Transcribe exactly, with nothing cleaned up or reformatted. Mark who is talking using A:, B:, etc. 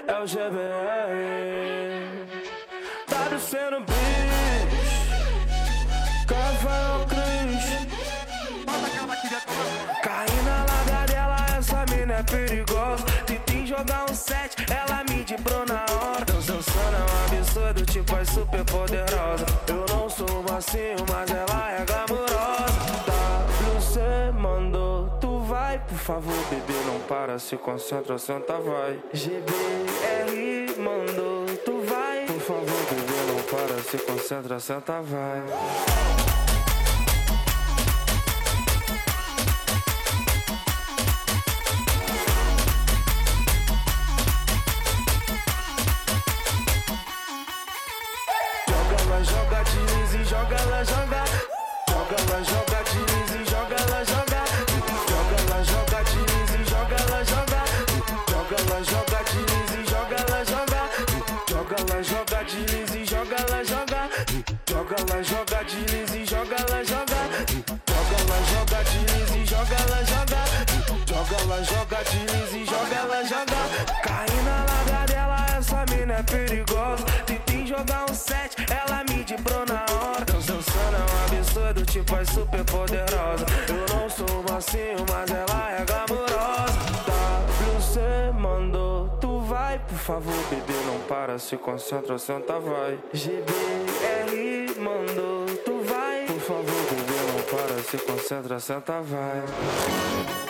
A: é o G B R. W C no beat, Rafael Cris. Caí na larga dela, essa mina é perigosa. Tentei jogar um set, ela me dibrou na hora. Dançando é um absurdo, tipo é super poderosa. Eu não sou macio, mas ela é glamurosa. W C mandou, tu vai, por favor, bebê, não para, se concentra, senta, vai. G B R mandou, tu vai, por favor, bebê, não para, se concentra, senta, vai. Ela joga, deslize, joga, ela joga. Joga, ela joga, deslize, joga, ela joga. Joga, ela joga, deslize, joga, ela joga. Joga, ela joga, deslize, joga, ela joga. Joga, ela joga, deslize, joga, ela joga. Joga, ela joga, deslize, joga, ela joga. Joga, ela joga, deslize, joga, ela joga. Joga, ela joga, deslize, joga, ela joga. Caí na larga dela, essa mina é perigosa. Tentei jogar um set, ela me dibrou na hora. Dançando é um absurdo, tipo é super poderosa. Eu não sou macio, mas ela é glamurosa. W C mandou, tu vai, por favor, bebê, não para, se concentra, senta, vai. G B R mandou, tu vai, por favor, bebê, não para, se concentra, senta, vai.